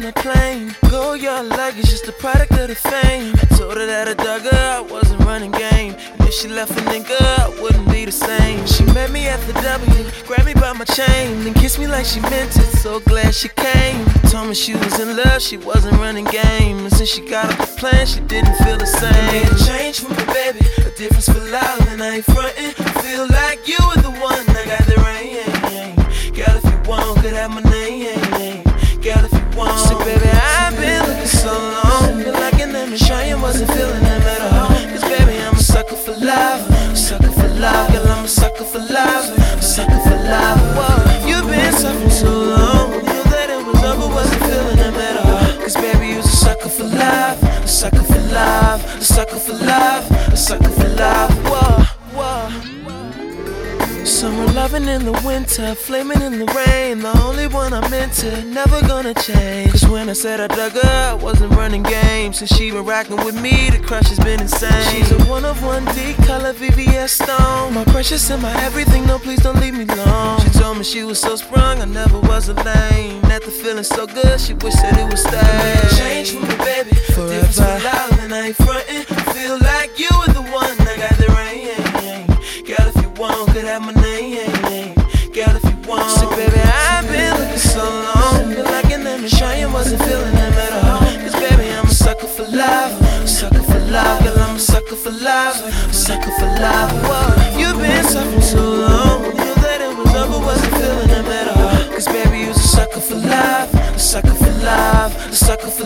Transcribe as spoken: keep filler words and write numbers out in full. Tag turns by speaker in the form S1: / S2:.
S1: on a plane. Go your luggage, just a product of the fame. I told her that I dug her, I wasn't running game. And if she left a nigga, I wouldn't be the same. She met me at the W, grabbed me by my chain, then kissed me like she meant it, so glad she came. Told me she was in love, she wasn't running game. And since she got off the plane, she didn't feel the same. I made a change for me, baby, a difference for love, and I ain't frontin'. Feel like you were the one, I got the rain. Girl, if you want, could have my name. Girl, if you want. Say, baby, I've been looking so long. Feel like an image, I wasn't feeling them at all. Cause baby, I'm a sucker for love, a sucker for love. Girl, I'm a sucker for love, a sucker for love. Whoa, you've been suffering so long. Knew that it was over, wasn't feeling them at all. Cause baby, you're a sucker for love, a sucker for love, a sucker for love, a sucker for love. Whoa, whoa. Summer loving in the winter, flaming in the rain. The only one I'm into, never gonna change. Cause when I said I dug her, I wasn't running games. Since she been rocking with me, the crush has been insane. She's a one of one D color V V S stone. My precious and my everything, no please don't leave me alone. She told me she was so sprung, I never was a lame. That the feeling so good, she wished that it would stay. Change for me, baby, forever. For love, and I ain't frontin'. Feel like you were the one, I got the rain. Girl, if you want, could have my name. Girl, if you want. Say, baby, I've been looking so long. Feel like an image, I wasn't feeling them at all. Cause baby, I'm a sucker for love, a sucker for love. Girl, I'm a sucker for love, a sucker for love. Whoa, you've been suffering so long. Knew that it was over, wasn't feeling them at all. Cause baby, you're a sucker for love, a sucker for love, a sucker for